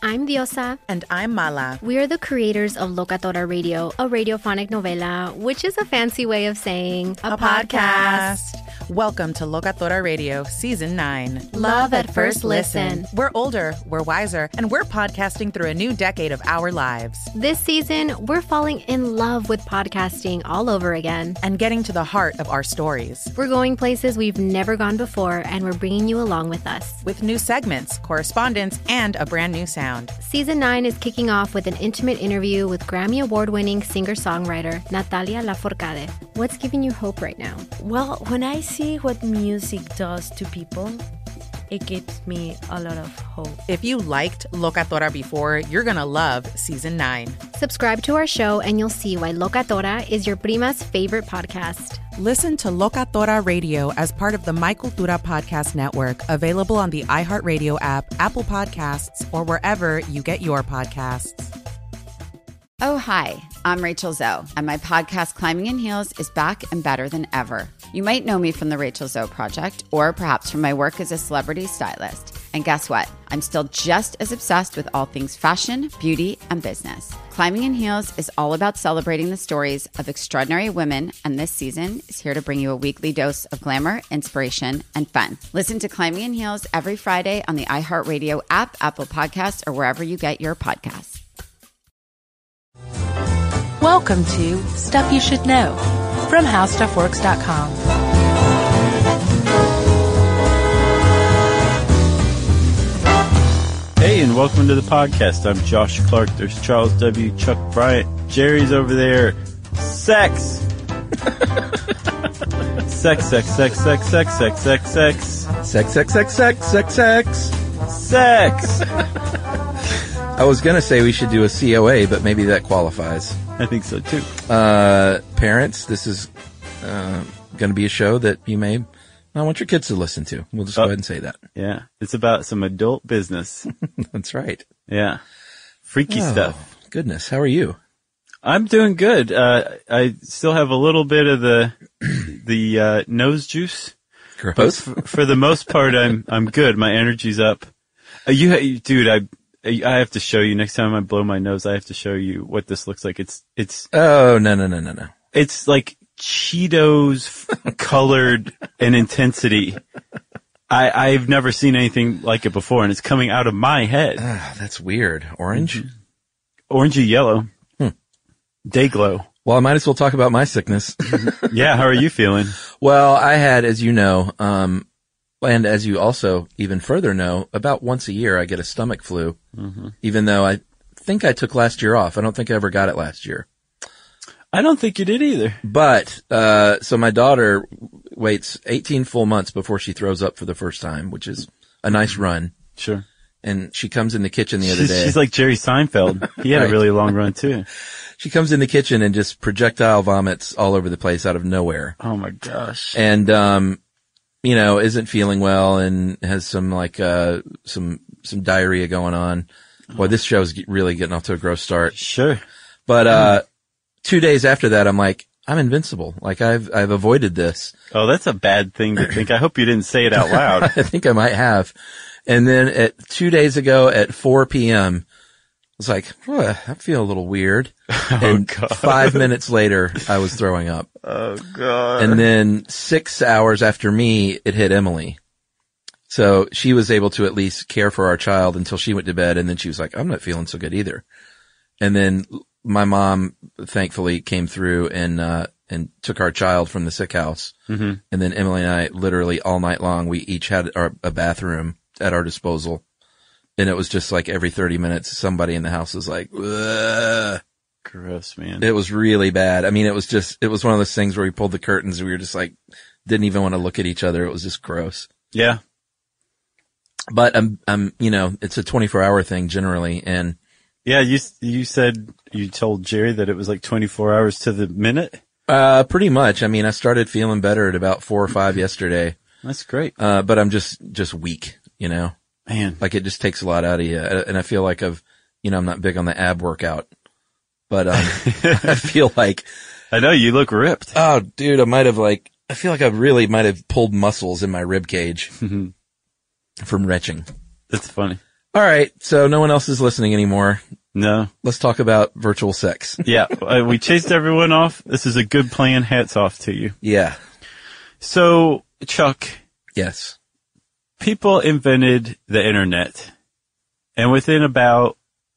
I'm Diosa. And I'm Mala. We are the creators of Locatora Radio, a radiophonic novela, which is a fancy way of saying a podcast. Welcome to Locatora Radio, Season 9. Love at first listen. We're older, we're wiser, and we're podcasting through a new decade of our lives. This season, we're falling in love with podcasting all over again. And getting to the heart of our stories. We're going places we've never gone before, and we're bringing you along with us. With new segments, correspondence, and a brand new sound. Season 9 is kicking off with an intimate interview with Grammy Award-winning singer-songwriter Natalia Lafourcade. What's giving you hope right now? Well, when I see what music does to people, it gives me a lot of hope. If you liked Locatora before, you're going to love Season 9. Subscribe to our show and you'll see why Locatora is your prima's favorite podcast. Listen to Locatora Radio as part of the My Cultura Podcast Network, available on the iHeartRadio app, Apple Podcasts, or wherever you get your podcasts. Oh, hi, I'm Rachel Zoe, and my podcast, Climbing in Heels, is back and better than ever. You might know me from the Rachel Zoe Project, or perhaps from my work as a celebrity stylist. And guess what? I'm still just as obsessed with all things fashion, beauty, and business. Climbing in Heels is all about celebrating the stories of extraordinary women, and this season is here to bring you a weekly dose of glamour, inspiration, and fun. Listen to Climbing in Heels every Friday on the iHeartRadio app, Apple Podcasts, or wherever you get your podcasts. Welcome to Stuff You Should Know from HowStuffWorks.com. Hey, and welcome to the podcast. I'm Josh Clark. There's Charles W. Chuck Bryant. Jerry's over there. Sex. Sex, sex, sex, sex, sex, sex, sex, sex. Sex, sex, sex, sex, sex, sex. Sex. I was going to say we should do a COA, but maybe that qualifies. I think so, too. Parents, this is going to be a show that you may not want your kids to listen to. We'll just go ahead and say that. Yeah. It's about some adult business. That's right. Yeah. Freaky stuff. Goodness. How are you? I'm doing good. I still have a little bit of the nose juice. Gross. For the most part, I'm good. My energy's up. Dude, I have to show you next time I blow my nose. I have to show you what this looks like. It's. Oh, no. It's like Cheetos colored in intensity. I've never seen anything like it before, and it's coming out of my head. That's weird. Orange? Mm-hmm. Orangey yellow. Day glow. Well, I might as well talk about my sickness. Yeah, how are you feeling? Well, I had, as you know, and as you also even further know, about once a year I get a stomach flu, even though I think I took last year off. I don't think I ever got it last year. I don't think you did either. But, so my daughter waits 18 full months before she throws up for the first time, which is a nice run. Sure. And she comes in the kitchen the other day. She's like Jerry Seinfeld. He had a really long run too. She comes in the kitchen and just projectile vomits all over the place out of nowhere. Oh my gosh. And, isn't feeling well and has some some diarrhea going on. Boy, this show's really getting off to a gross start. Sure. But, 2 days after that, I'm like, I'm invincible. Like I've avoided this. Oh, that's a bad thing to think. I hope you didn't say it out loud. I think I might have. And then 2 days ago at 4 p.m., I was like, I feel a little weird. And God. 5 minutes later, I was throwing up. Oh, God. And then 6 hours after me, it hit Emily. So she was able to at least care for our child until she went to bed. And then she was like, I'm not feeling so good either. And then my mom thankfully came through and took our child from the sick house. Mm-hmm. And then Emily and I literally all night long, we each had a bathroom at our disposal. And it was just like every 30 minutes, somebody in the house was like, ugh. Gross, man. It was really bad. I mean, it was one of those things where we pulled the curtains and we were just like, didn't even want to look at each other. It was just gross. Yeah. But it's a 24-hour thing generally. And yeah, you said you told Jerry that it was like 24 hours to the minute? Pretty much. I mean, I started feeling better at about 4 or 5 yesterday. That's great. But I'm just weak, Man. Like it just takes a lot out of you. And I feel like I'm not big on the ab workout, but, I feel like. I know you look ripped. Oh, dude, I feel like I really might have pulled muscles in my rib cage from retching. That's funny. All right. So no one else is listening anymore. No. Let's talk about virtual sex. Yeah. We chased everyone off. This is a good plan. Hats off to you. Yeah. So, Chuck, Yes. people invented the internet. And within about,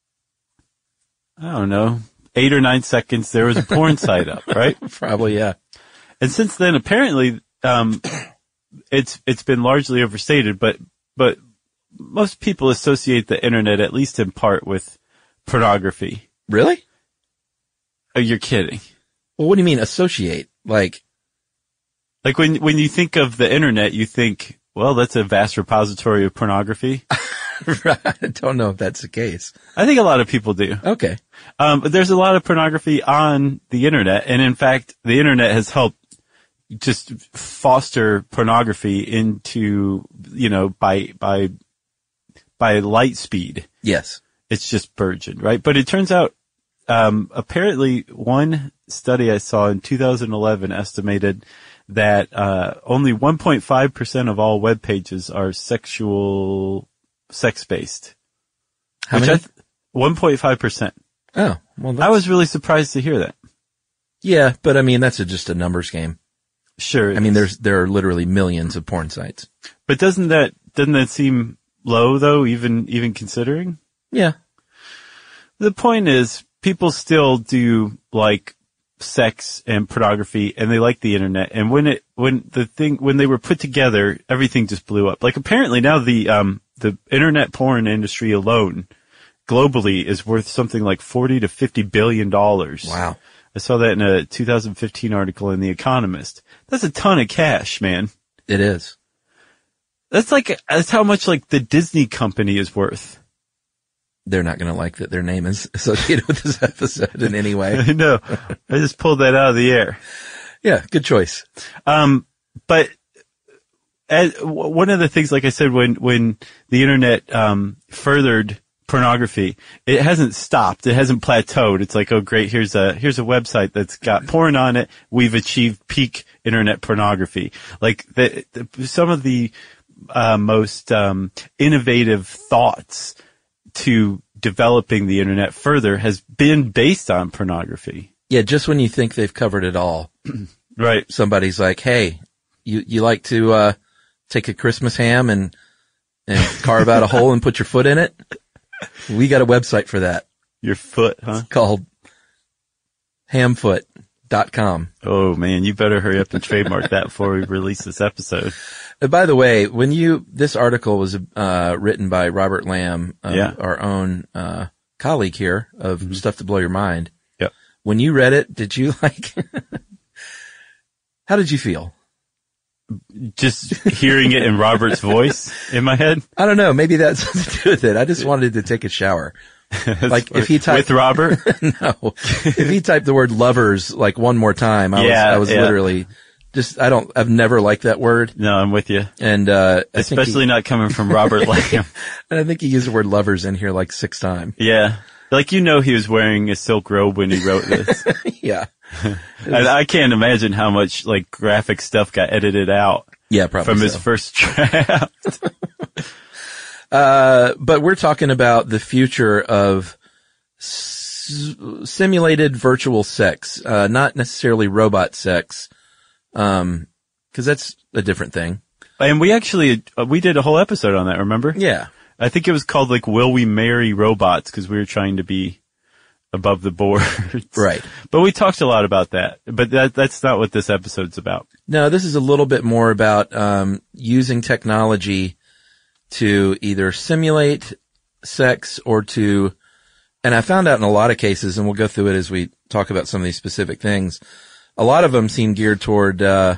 I don't know, 8 or 9 seconds, there was a porn site up, right? Probably, yeah. And since then, apparently, it's been largely overstated, but most people associate the internet, at least in part, with pornography. Really? Oh, you're kidding. Well, what do you mean associate? Like when you think of the internet, you think, well, that's a vast repository of pornography. I don't know if that's the case. I think a lot of people do. Okay. But there's a lot of pornography on the internet. And in fact, the internet has helped just foster pornography into, by light speed. Yes. It's just burgeoned, right? But it turns out, apparently one study I saw in 2011 estimated that, only 1.5% of all web pages are sex-based. How many? 1.5%. Oh, well, I was really surprised to hear that. yeah, but I mean, that's just a numbers game. Sure. I mean, there are literally millions of porn sites. but doesn't that seem low though, even considering? Yeah. The point is, people still do like sex and pornography, and they like the internet. And when they were put together, everything just blew up. Like apparently now the internet porn industry alone, globally, is worth something like $40 to $50 billion. Wow. I saw that in a 2015 article in The Economist. That's a ton of cash, man. It is. That's how much like the Disney company is worth. They're not going to like that their name is associated with this episode in any way. I know. I just pulled that out of the air. Yeah, good choice. But one of the things, like I said, when the internet furthered pornography, it hasn't stopped. It hasn't plateaued. It's like, oh great, here's a website that's got porn on it. We've achieved peak internet pornography. Like some of the most innovative thoughts to developing the internet further has been based on pornography. Yeah, just when you think they've covered it all, right? Somebody's like, "Hey, you like to take a Christmas ham and carve out a hole and put your foot in it? We got a website for that. Your foot, huh? It's called hamfoot.com. Oh man, you better hurry up and trademark that before we release this episode. By the way, this article was written by Robert Lamb, our own colleague here of Stuff to Blow Your Mind. Yep. When you read it, did you how did you feel? Just hearing it in Robert's voice in my head? I don't know. Maybe that's something to do with it. I just wanted to take a shower. Like if he typed with Robert? No. If he typed the word lovers like one more time, I was literally just, I've never liked that word. No, I'm with you. And, especially not coming from Robert Lamb. And I think he used the word lovers in here like 6 times. Yeah. Like, he was wearing a silk robe when he wrote this. Yeah. I can't imagine how much like graphic stuff got edited out. Yeah, probably from his first draft. But we're talking about the future of simulated virtual sex, not necessarily robot sex. 'Cause that's a different thing. And we did a whole episode on that, remember? Yeah. I think it was called like, Will We Marry Robots? 'Cause we were trying to be above the board. Right. But we talked a lot about that. But that's not what this episode's about. No, this is a little bit more about, using technology to either simulate sex or and I found out in a lot of cases, and we'll go through it as we talk about some of these specific things, a lot of them seem geared toward, or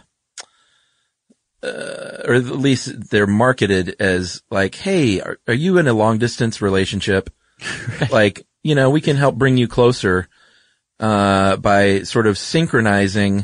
at least they're marketed as like, hey, are you in a long distance relationship? Right. Like, we can help bring you closer, by sort of synchronizing,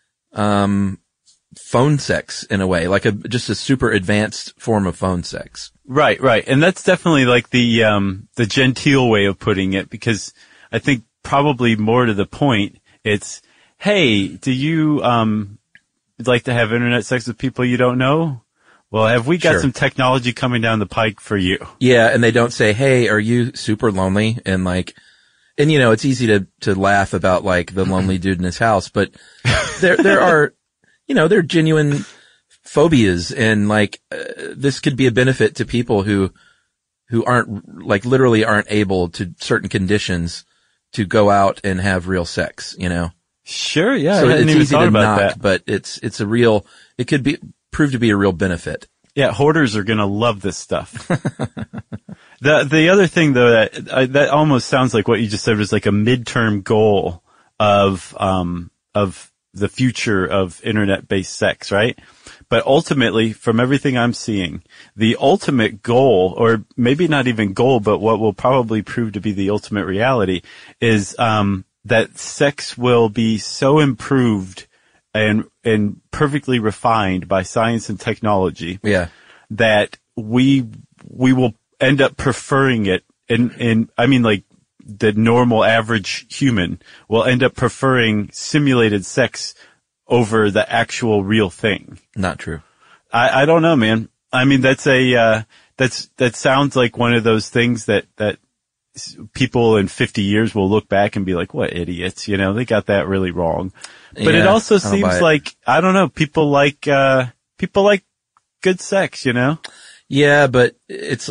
phone sex in a way, like just a super advanced form of phone sex. Right, right. And that's definitely like the genteel way of putting it, because I think probably more to the point, it's, hey, do you, like to have internet sex with people you don't know? Well, have we got Sure. some technology coming down the pike for you? Yeah. And they don't say, hey, are you super lonely? And it's easy to laugh about like the lonely dude in his house, but there are, there are genuine phobias, and this could be a benefit to people who aren't literally aren't able to certain conditions to go out and have real sex, Sure, yeah. So I hadn't it's even easy thought to about knock, that. but it could prove to be a real benefit. Yeah, hoarders are gonna love this stuff. The other thing though that almost sounds like what you just said was like a midterm goal of the future of internet-based sex, right? But ultimately, from everything I'm seeing, the ultimate goal, or maybe not even goal, but what will probably prove to be the ultimate reality is that sex will be so improved and perfectly refined by science and technology. Yeah. That we will end up preferring it the normal average human will end up preferring simulated sex over the actual real thing. Not true. I don't know, man. I mean, that sounds like one of those things that people in 50 years will look back and be like, what idiots, they got that really wrong. But it also seems like, I don't know, people like good sex, Yeah, but it's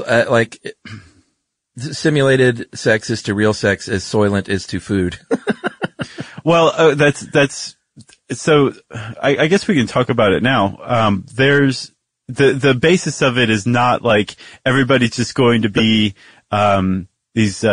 simulated sex is to real sex as Soylent is to food. Well, that's so I guess we can talk about it now. There's the basis of it is not like everybody's just going to be these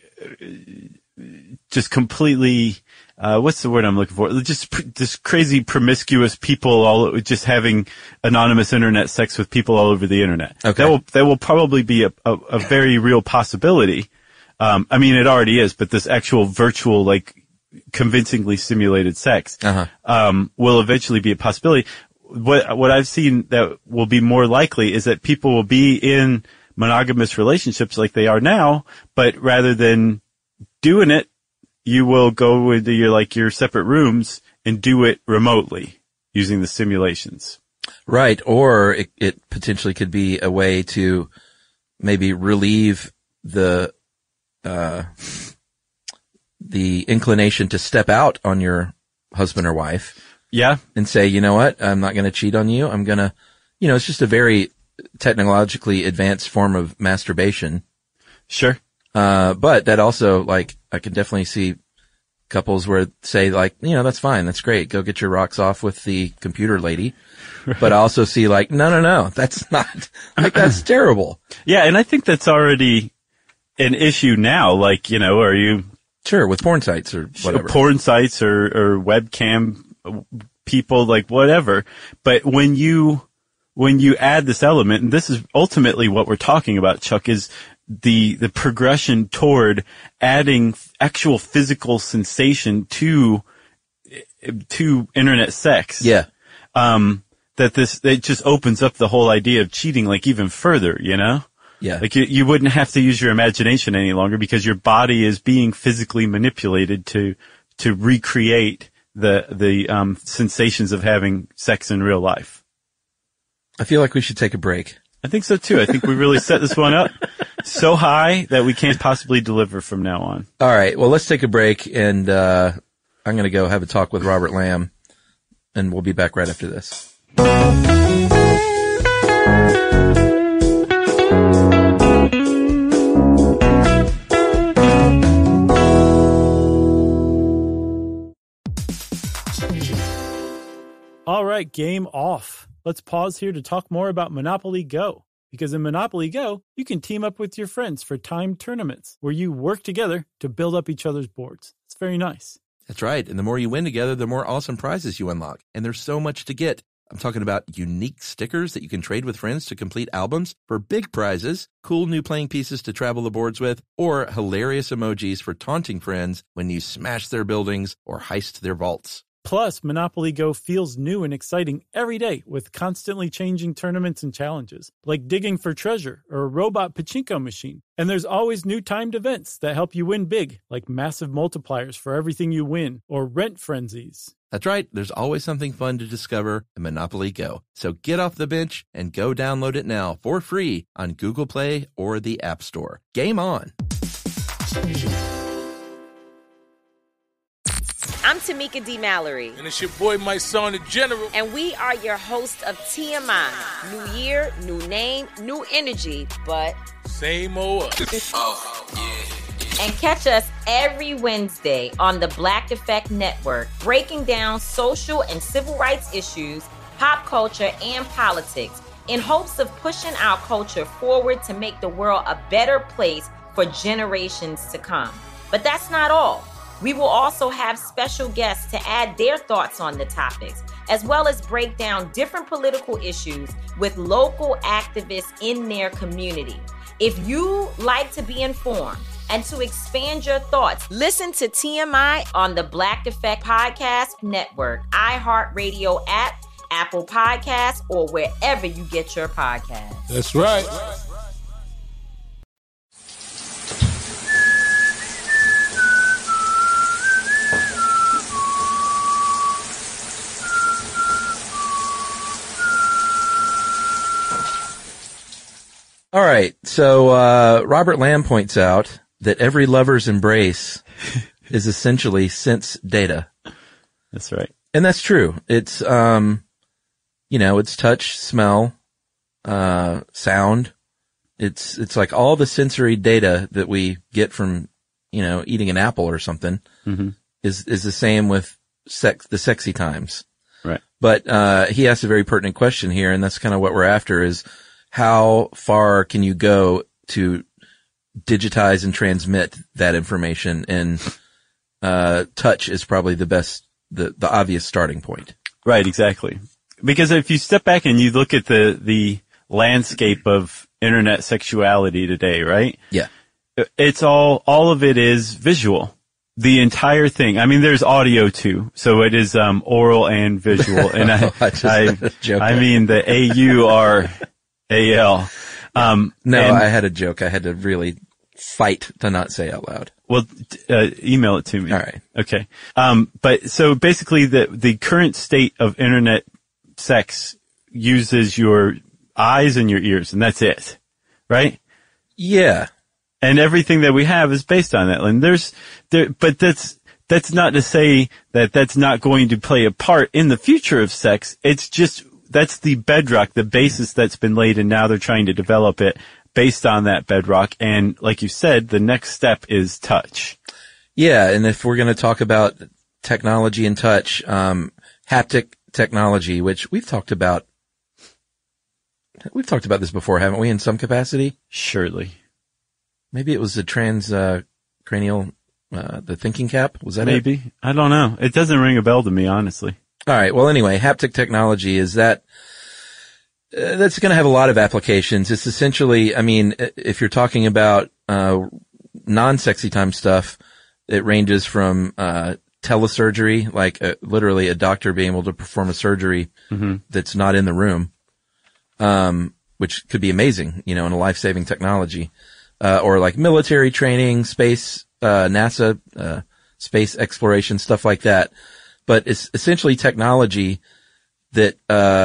just completely what's the word I'm looking for? Just crazy promiscuous people all just having anonymous internet sex with people all over the internet. Okay. That will probably be a very real possibility. I mean, it already is, but this actual virtual, convincingly simulated sex, will eventually be a possibility. What I've seen that will be more likely is that people will be in monogamous relationships like they are now, but rather than doing it, you will go into your separate rooms and do it remotely using the simulations. Right. Or it potentially could be a way to maybe relieve the inclination to step out on your husband or wife. Yeah. And say, you know what? I'm not going to cheat on you. I'm going to, it's just a very technologically advanced form of masturbation. Sure. But that also, I can definitely see couples where say that's fine. That's great. Go get your rocks off with the computer lady. Right. But I also see no, that's not, that's terrible. Yeah. And I think that's already an issue now. Are you? Sure. With porn sites or whatever. Porn sites or webcam people, whatever. But when you add this element, and this is ultimately what we're talking about, Chuck, is the progression toward adding actual physical sensation to internet sex. Yeah. It just opens up the whole idea of cheating even further, Yeah. You wouldn't have to use your imagination any longer because your body is being physically manipulated to recreate the sensations of having sex in real life. I feel like we should take a break. I think so too. I think we really set this one up so high that we can't possibly deliver from now on. All right. Well, let's take a break, and I'm going to go have a talk with Robert Lamb, and we'll be back right after this. All right, game off. Let's pause here to talk more about Monopoly Go. Because in Monopoly Go, you can team up with your friends for timed tournaments where you work together to build up each other's boards. It's very nice. That's right. And the more you win together, the more awesome prizes you unlock. And there's so much to get. I'm talking about unique stickers that you can trade with friends to complete albums for big prizes, cool new playing pieces to travel the boards with, or hilarious emojis for taunting friends when you smash their buildings or heist their vaults. Plus, Monopoly Go feels new and exciting every day with constantly changing tournaments and challenges, like digging for treasure or a robot pachinko machine. And there's always new timed events that help you win big, like massive multipliers for everything you win or rent frenzies. That's right. There's always something fun to discover in Monopoly Go. So get off the bench and go download it now for free on Google Play or the App Store. Game on. I'm Tamika D. Mallory. And it's your boy, my son, the General. And we are your hosts of TMI. New year, new name, new energy, but same old us. Oh, yeah. And catch us every Wednesday on the Black Effect Network, breaking down social and civil rights issues, pop culture, and politics in hopes of pushing our culture forward to make the world a better place for generations to come. But that's not all. We will also have special guests to add their thoughts on the topics, as well as break down different political issues with local activists in their community. If you like to be informed and to expand your thoughts, listen to TMI on the Black Effect Podcast Network, iHeartRadio app, Apple Podcasts, or wherever you get your podcasts. That's right. All right. So, Robert Lamb points out that every lover's embrace is essentially sense data. That's right. And that's true. It's, it's touch, smell, sound. It's like all the sensory data that we get from, eating an apple or something is the same with the sexy times. Right. But, he asked a very pertinent question here, and that's kind of what we're after is, how far can you go to digitize and transmit that information? And touch is probably the obvious starting point. Right, exactly. Because if you step back and you look at the landscape of internet sexuality today, right? Yeah. It's all of it is visual. The entire thing. I mean, there's audio too, so it is oral and visual. And I mean the AUR. AL. I had a joke I had to really fight to not say out loud. Well, email it to me. All right. Okay. But so basically the current state of internet sex uses your eyes and your ears, and that's it. Right? Yeah. And everything that we have is based on that. And but that's not to say that that's not going to play a part in the future of sex. It's just, that's the bedrock, the basis that's been laid, and now they're trying to develop it based on that bedrock. And like you said, the next step is touch. Yeah, and if we're going to talk about technology and touch, haptic technology, which we've talked about this before, haven't we, in some capacity? Surely. Maybe it was the transcranial, the thinking cap. Was that Maybe. it? I don't know. It doesn't ring a bell to me, honestly. All right. Well, anyway, haptic technology is that's going to have a lot of applications. It's essentially, I mean, if you're talking about, non-sexy time stuff, it ranges from, telesurgery, like literally a doctor being able to perform a surgery that's not in the room, which could be amazing, and a life-saving technology, or like military training, space, NASA, space exploration, stuff like that. But it's essentially technology that,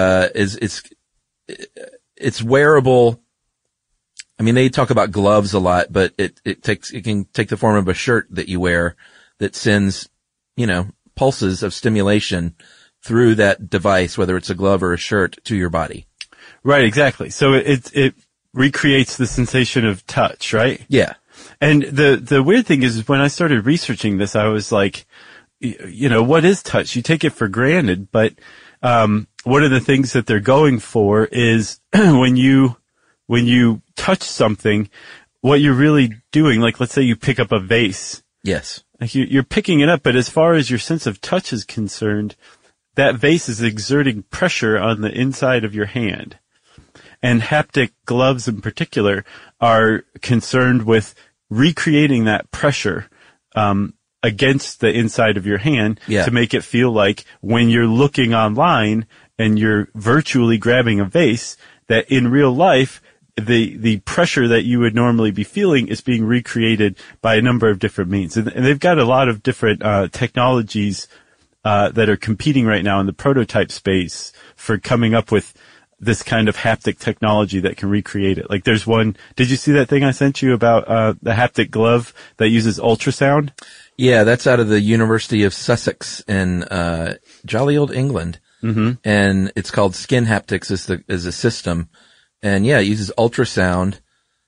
it's wearable. I mean, they talk about gloves a lot, but it can take the form of a shirt that you wear that sends, pulses of stimulation through that device, whether it's a glove or a shirt, to your body. Right, exactly. So it recreates the sensation of touch, right? Yeah. And the weird thing is when I started researching this, I was like, what is touch? You take it for granted, but, one of the things that they're going for is when you touch something, what you're really doing, like let's say you pick up a vase. Yes. Like you're picking it up, but as far as your sense of touch is concerned, that vase is exerting pressure on the inside of your hand. And haptic gloves in particular are concerned with recreating that pressure, against the inside of your hand Yeah. to make it feel like when you're looking online and you're virtually grabbing a vase, that in real life, the pressure that you would normally be feeling is being recreated by a number of different means. And they've got a lot of different technologies that are competing right now in the prototype space for coming up with this kind of haptic technology that can recreate it. Like there's one, did you see that thing I sent you about the haptic glove that uses ultrasound? Yeah, that's out of the University of Sussex in jolly old England. Mm-hmm. And it's called Skin Haptics is a system. And yeah, it uses ultrasound,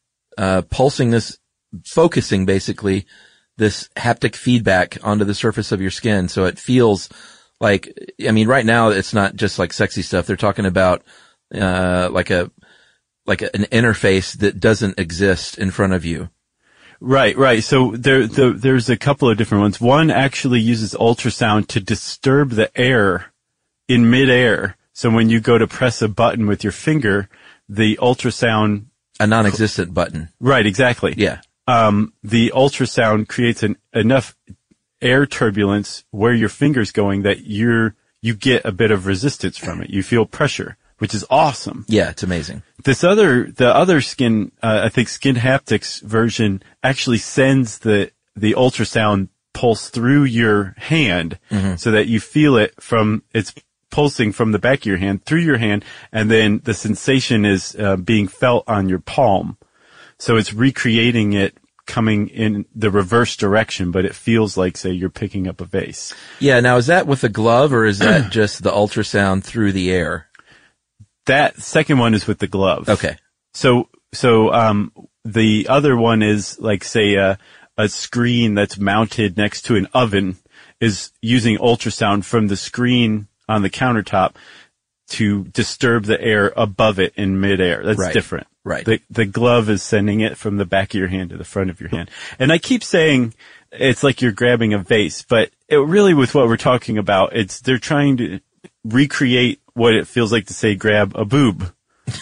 focusing basically this haptic feedback onto the surface of your skin. So it feels like, I mean, right now it's not just like sexy stuff. They're talking about, like an interface that doesn't exist in front of you. Right. So there's a couple of different ones. One actually uses ultrasound to disturb the air in midair. So when you go to press a button with your finger, the ultrasound, a non-existent button. Right, exactly. Yeah. The ultrasound creates enough air turbulence where your finger's going that you get a bit of resistance from it. You feel pressure, which is awesome. Yeah, it's amazing. The other skin, I think Skin Haptics version actually sends the ultrasound pulse through your hand so that you feel it it's pulsing from the back of your hand through your hand, and then the sensation is being felt on your palm. So it's recreating it coming in the reverse direction, but it feels like, say, you're picking up a vase. Yeah, now is that with a glove or is that just the ultrasound through the air? That second one is with the glove. Okay. So the other one is like, say, a screen that's mounted next to an oven is using ultrasound from the screen on the countertop to disturb the air above it in midair. That's different. Right. The glove is sending it from the back of your hand to the front of your hand. And I keep saying it's like you're grabbing a vase, but it really, with what we're talking about, they're trying to recreate what it feels like to, say, grab a boob.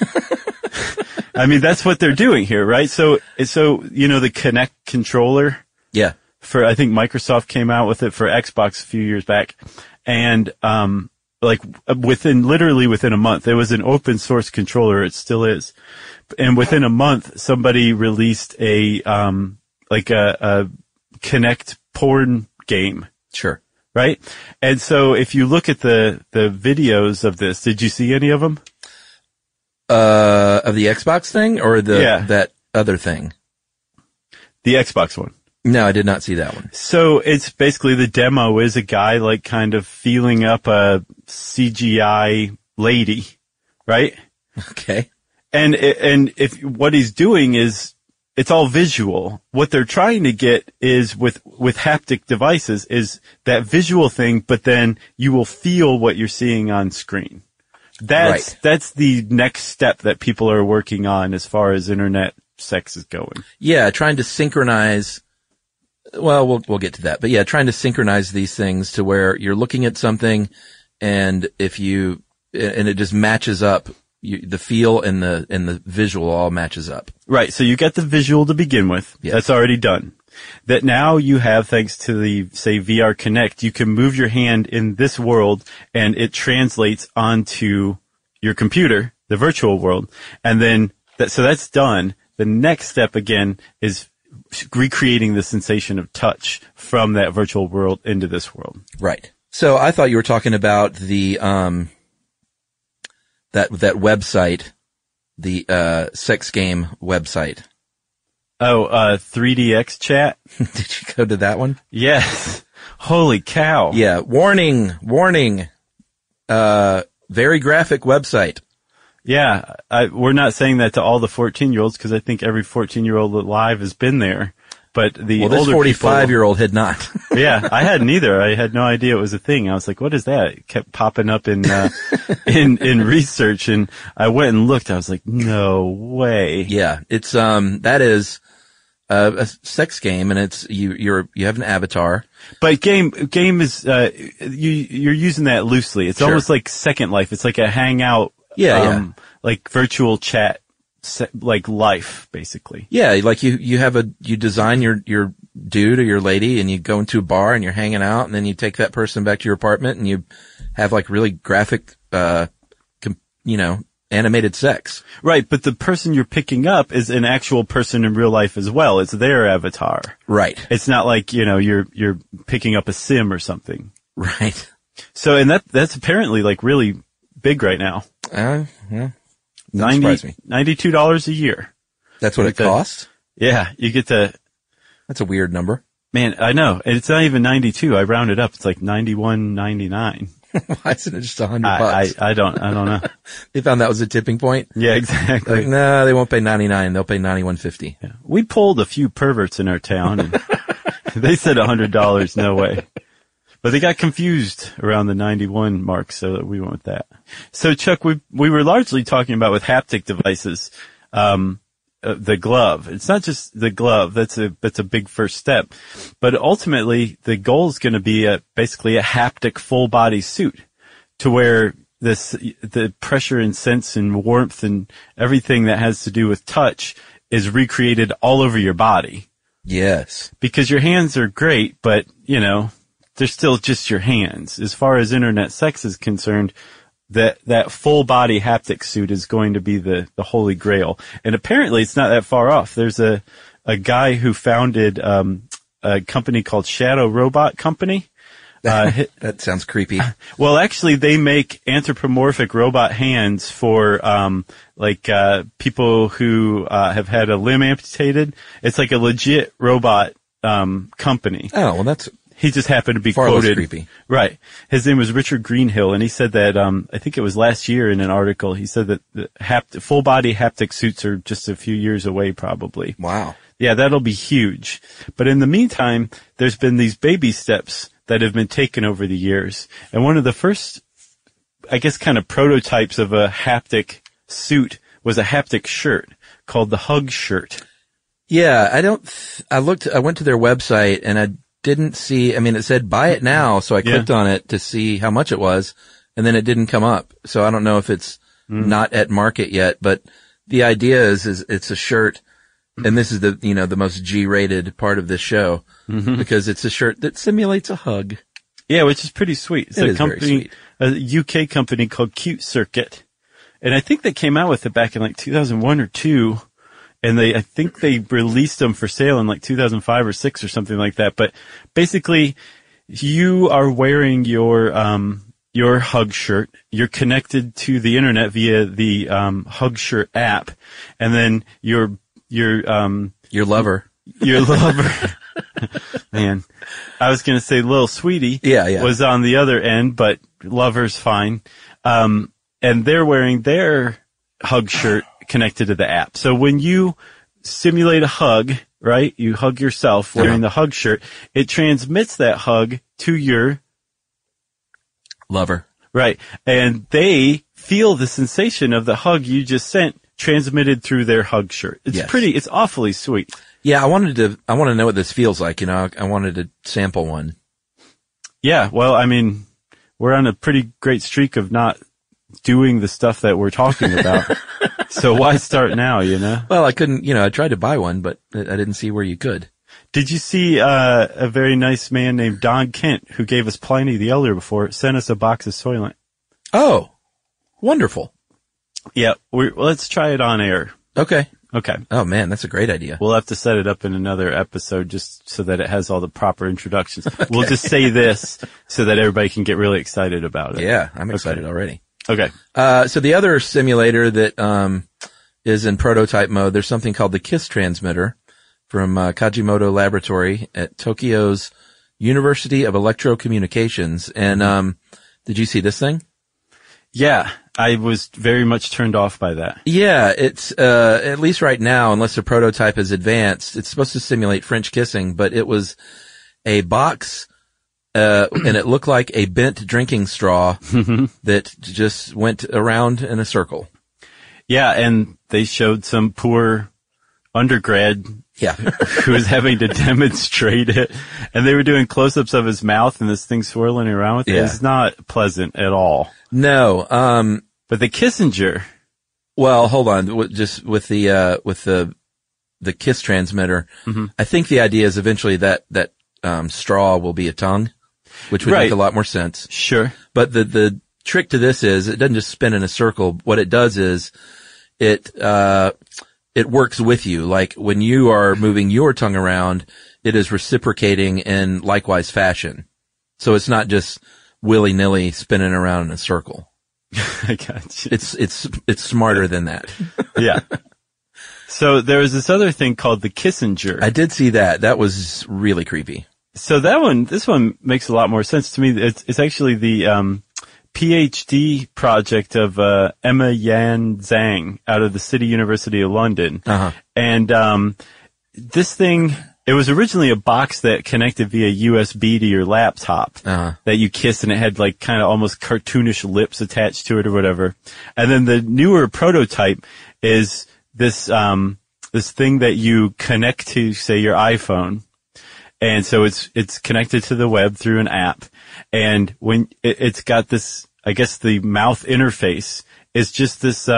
I mean, that's what they're doing here, right? So, the Kinect controller. Yeah. I think Microsoft came out with it for Xbox a few years back. And, literally within a month, it was an open source controller. It still is. And within a month, somebody released a Kinect porn game. Sure. Right? And so if you look at the videos of this, did you see any of them? Of the Xbox thing or that other thing? The Xbox one. No, I did not see that one. So it's basically, the demo is a guy like kind of feeling up a CGI lady, right? Okay. And if what he's doing is, it's all visual. What they're trying to get is with haptic devices is that visual thing, but then you will feel what you're seeing on screen. That's the next step that people are working on as far as internet sex is going. Yeah, trying to synchronize. Well, we'll get to that, but yeah, trying to synchronize these things to where you're looking at something, and and it just matches up. The feel and the visual all matches up. Right. So you get the visual to begin with. Yes. That's already done. That now you have, thanks to the, say, VR Connect, you can move your hand in this world and it translates onto your computer, the virtual world. And then so that's done. The next step again is recreating the sensation of touch from that virtual world into this world. Right. So I thought you were talking about the, that website, the sex game website. Oh, 3DX chat. Did you go to that one? Yes. Holy cow. Yeah. Warning. Very graphic website. Yeah. We're not saying that to all the 14-year-olds because I think every 14-year-old alive has been there. But the older this 45-year-old had not. Yeah, I hadn't either. I had no idea it was a thing. I was like, what is that? It kept popping up in research, and I went and looked. I was like, no way. Yeah, it's, that is a sex game, and it's, you have an avatar. But game is, you're using that loosely. It's almost like Second Life. It's like a hangout. Yeah. Like virtual chat. Like life, basically. Yeah, like you design your dude or your lady and you go into a bar and you're hanging out and then you take that person back to your apartment and you have like really graphic, animated sex. Right, but the person you're picking up is an actual person in real life as well. It's their avatar. Right. It's not like, you're picking up a sim or something. Right. So, and that's apparently like really big right now. Yeah. Doesn't surprise me. $92 a year. That's what it costs? Yeah, you get to. That's a weird number. Man, I know. And it's not even 92. I rounded up. It's like 91.99. Why isn't it just $100? I don't know. They found that was a tipping point? Yeah, exactly. Like, no, they won't pay $99. They'll pay $91.50. Yeah. We polled a few perverts in our town and they said $100. No way. But they got confused around the 91 mark, so we went with that. So Chuck, we were largely talking about with haptic devices, the glove. It's not just the glove. That's a big first step. But ultimately, the goal is going to be basically a haptic full body suit to where the pressure and sense and warmth and everything that has to do with touch is recreated all over your body. Yes. Because your hands are great, but, they're still just your hands. As far as internet sex is concerned, that full body haptic suit is going to be the holy grail. And apparently it's not that far off. There's a guy who founded, a company called Shadow Robot Company. That sounds creepy. Well, actually they make anthropomorphic robot hands for, people who, have had a limb amputated. It's like a legit robot, company. Oh, well he just happened to be far quoted. Less creepy. Right. His name was Richard Greenhill, and he said that, I think it was last year in an article, he said that the full body haptic suits are just a few years away probably. Wow. Yeah, that'll be huge. But in the meantime, there's been these baby steps that have been taken over the years. And one of the first, I guess, kind of prototypes of a haptic suit was a haptic shirt called the Hug shirt. Yeah, I went to their website and I didn't see, it said buy it now, so I clicked on it to see how much it was, and then it didn't come up. So I don't know if it's not at market yet, but the idea is it's a shirt, and this is the most G-rated part of this show, because it's a shirt that simulates a hug. Yeah, which is pretty sweet. It's a company, a UK company called Cute Circuit, and I think they came out with it back in like 2001 or 2. And I think they released them for sale in like 2005 or 6 or something like that. But basically, you are wearing your Hug shirt. You're connected to the internet via the, Hug shirt app. And then your lover. Your lover. Man, I was going to say little sweetie. Yeah. Was on the other end, but lover's fine. And they're wearing their Hug shirt connected to the app. So when you simulate a hug, right, you hug yourself wearing the Hug shirt, it transmits that hug to your lover. Right. And they feel the sensation of the hug you just sent transmitted through their Hug shirt. It's awfully sweet. Yeah, I want to know what this feels like, I wanted to sample one. Yeah, well, we're on a pretty great streak of not doing the stuff that we're talking about. So why start now, Well, I couldn't, I tried to buy one, but I didn't see where you could. Did you see, a very nice man named Don Kent, who gave us Pliny the Elder before, sent us a box of Soylent? Oh, wonderful. Yeah, let's try it on air. Okay. Oh man, that's a great idea. We'll have to set it up in another episode just so that it has all the proper introductions. Okay. We'll just say this so that everybody can get really excited about it. Yeah, I'm excited already. Okay. So the other simulator that, is in prototype mode, there's something called the KISS transmitter from, Kajimoto Laboratory at Tokyo's University of Electrocommunications. And, did you see this thing? Yeah, I was very much turned off by that. Yeah, it's, at least right now, unless the prototype is advanced, it's supposed to simulate French kissing, but it was a box, and it looked like a bent drinking straw that just went around in a circle. Yeah, and they showed some poor undergrad who was having to demonstrate it. And they were doing close-ups of his mouth and this thing swirling around with it. It's not pleasant at all. No. But the Kissinger. Well, hold on. Just with the the kiss transmitter. Mm-hmm. I think the idea is eventually that straw will be a tongue, which would make a lot more sense. Sure. But the trick to this is it doesn't just spin in a circle. What it does is it works with you. Like when you are moving your tongue around, it is reciprocating in likewise fashion. So it's not just willy-nilly spinning around in a circle. I got you. It's smarter than that. Yeah. So there was this other thing called the Kissinger. I did see that. That was really creepy. So this one makes a lot more sense to me. It's actually the PhD project of Emma Yan Zhang out of the City University of London. Uh-huh. And this thing, it was originally a box that connected via USB to your laptop that you kissed, and it had like kind of almost cartoonish lips attached to it or whatever. And then the newer prototype is this thing that you connect to, say, your iPhone. And so it's connected to the web through an app. And when it's got this, I guess the mouth interface is just this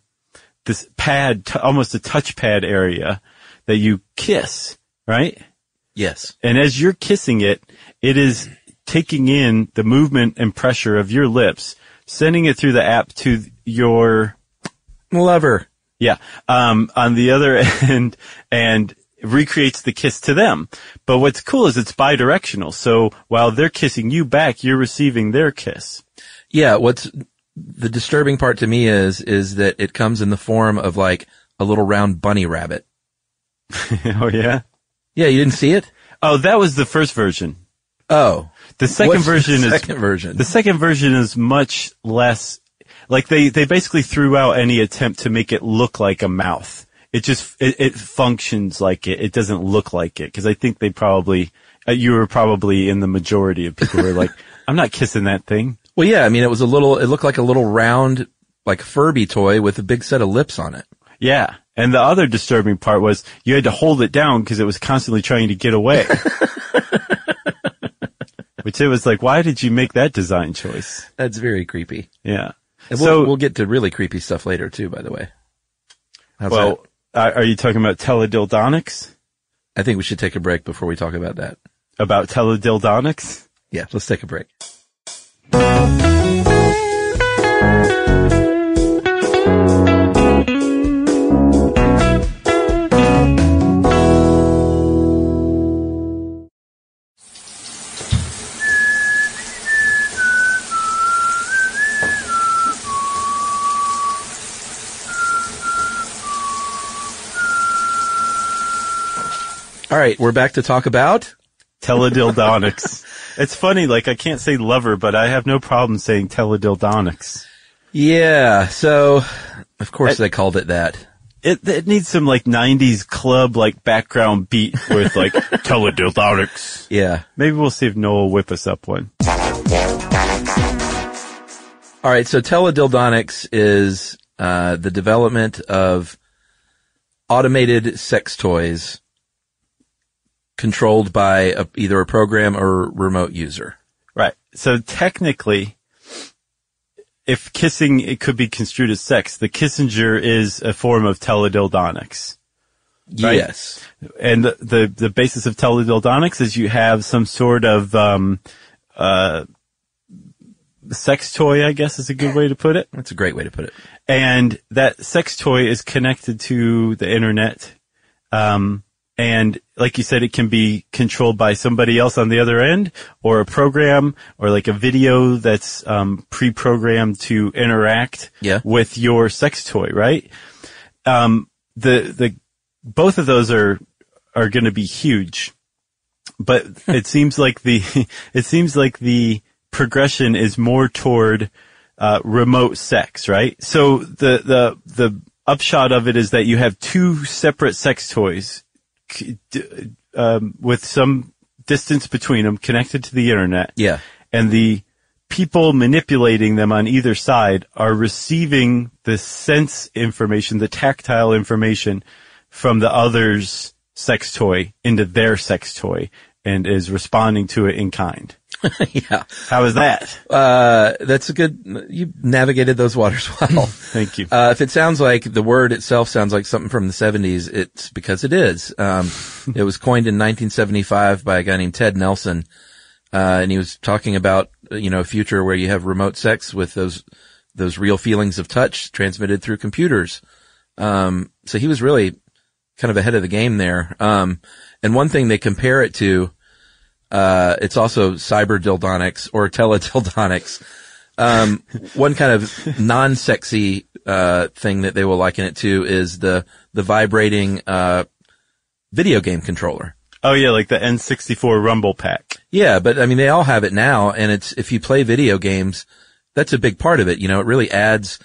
pad, almost a touchpad area that you kiss, right? Yes. And as you're kissing it, it is taking in the movement and pressure of your lips, sending it through the app to your lover. Yeah. On the other end, and recreates the kiss to them. But what's cool is it's bidirectional. So while they're kissing you back, you're receiving their kiss. Yeah. What's the disturbing part to me is that it comes in the form of like a little round bunny rabbit. Oh, yeah? Yeah. You didn't see it? Oh, that was the first version. Oh. The second version The second version is much less, like they basically threw out any attempt to make it look like a mouth. It functions like it. It doesn't look like it. Cause I think you were probably in the majority of people who were like, I'm not kissing that thing. Well, yeah. I mean, it looked like a little round, like Furby toy with a big set of lips on it. Yeah. And the other disturbing part was you had to hold it down because it was constantly trying to get away. Which it was like, why did you make that design choice? That's very creepy. Yeah. And we'll get to really creepy stuff later too, by the way. How's that? Are you talking about teledildonics? I think we should take a break before we talk about that. About teledildonics? Yeah, let's take a break. All right, we're back to talk about teledildonics. It's funny, like I can't say lover, but I have no problem saying teledildonics. Yeah, so of course they called it that. It needs some like 90s club like background beat with like teledildonics. Yeah. Maybe we'll see if Noah will whip us up one. All right, so teledildonics is the development of automated sex toys controlled by either a program or remote user. Right. So technically, if kissing, it could be construed as sex. The Kissinger is a form of teledildonics. Right? Yes. And the basis of teledildonics is you have some sort of sex toy, I guess is a good way to put it. That's a great way to put it. And that sex toy is connected to the internet. And like you said, it can be controlled by somebody else on the other end, or a program, or like a video that's pre-programmed to interact with your sex toy, right? The both of those are going to be huge, but it seems like the progression is more toward remote sex, right? So the upshot of it is that you have two separate sex toys with some distance between them, connected to the internet. Yeah. And the people manipulating them on either side are receiving the sense information, the tactile information from the other's sex toy into their sex toy, and is responding to it in kind. Yeah. How was that? That's a good, you navigated those waters well. Thank you. If it sounds like the word itself sounds like something from the 70s, it's because it is. It was coined in 1975 by a guy named Ted Nelson. And he was talking about, a future where you have remote sex with those real feelings of touch transmitted through computers. So he was really kind of ahead of the game there. And one thing they compare it to, it's also cyberdildonics or teledildonics. One kind of non-sexy, thing that they will liken it to is the vibrating, video game controller. Oh yeah, like the N64 Rumble Pack. Yeah, but I mean, they all have it now, and if you play video games, that's a big part of it. It really adds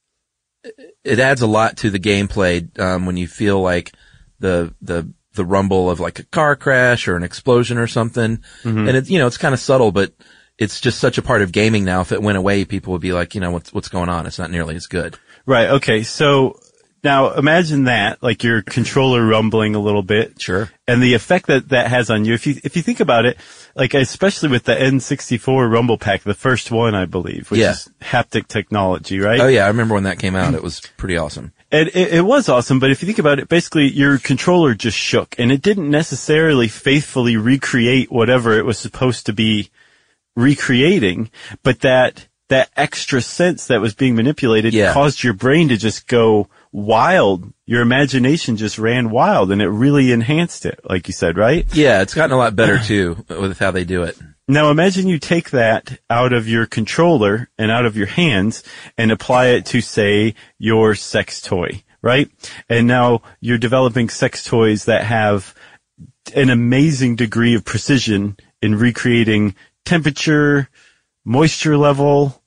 a lot to the gameplay, when you feel like the rumble of like a car crash or an explosion or something. Mm-hmm. And it's kind of subtle, but it's just such a part of gaming now. If it went away, people would be like, what's going on? It's not nearly as good. Right. Okay. So now imagine that, like your controller rumbling a little bit. Sure. And the effect that has on you. If you think about it, like especially with the N64 Rumble Pack, the first one, I believe, which is haptic technology, right? Oh yeah. I remember when that came out. It was pretty awesome. And it was awesome, but if you think about it, basically your controller just shook and it didn't necessarily faithfully recreate whatever it was supposed to be recreating, but that extra sense that was being manipulated caused your brain to just go wild. Your imagination just ran wild and it really enhanced it, like you said, right? Yeah, it's gotten a lot better too with how they do it. Now imagine you take that out of your controller and out of your hands and apply it to, say, your sex toy, right? And now you're developing sex toys that have an amazing degree of precision in recreating temperature, moisture level,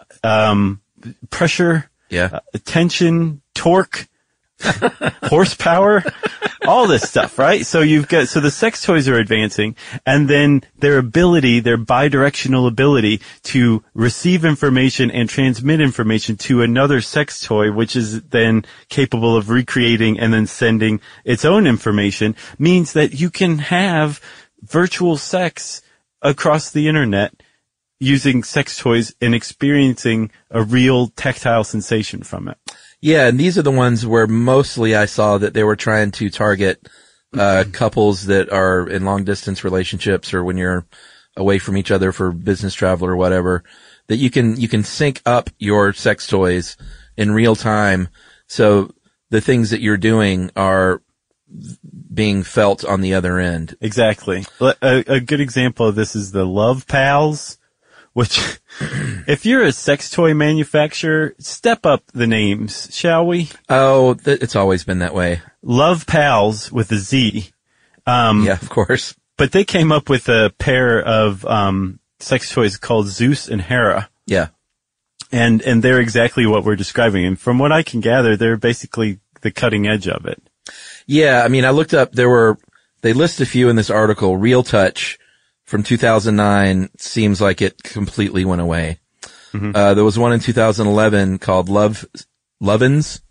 pressure, tension, torque, horsepower, all this stuff, right? So the sex toys are advancing, and then their bidirectional ability to receive information and transmit information to another sex toy, which is then capable of recreating and then sending its own information, means that you can have virtual sex across the internet using sex toys and experiencing a real tactile sensation from it. Yeah, and these are the ones where mostly I saw that they were trying to target couples that are in long distance relationships or when you're away from each other for business travel or whatever, that you can sync up your sex toys in real time. So the things that you're doing are being felt on the other end. Exactly. A good example of this is the Love Pals, which if you're a sex toy manufacturer, step up the names, shall we? Oh, it's always been that way. Love Pals with a Z. Yeah, of course. But they came up with a pair of sex toys called Zeus and Hera. Yeah. And they're exactly what we're describing. And from what I can gather, they're basically the cutting edge of it. Yeah, I mean, I looked up, they list a few in this article. Real Touch from 2009 seems like it completely went away. Mm-hmm. There was one in 2011 called Lovins.